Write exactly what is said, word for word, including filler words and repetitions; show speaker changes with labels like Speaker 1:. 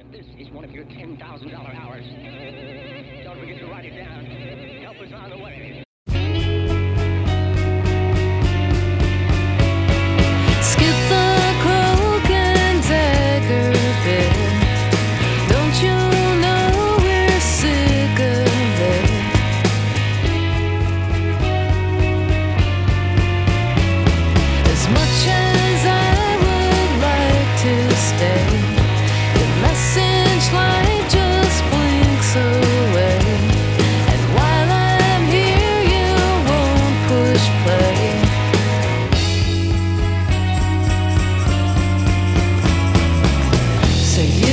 Speaker 1: This is one of your ten thousand dollar hours. Don't forget to write it down. Help us on the way.
Speaker 2: Skip the cloak and dagger bit. Don't you know we're sick of it? As much as I would like to stay, the message light just blinks away. And while I'm here, you won't push play. So you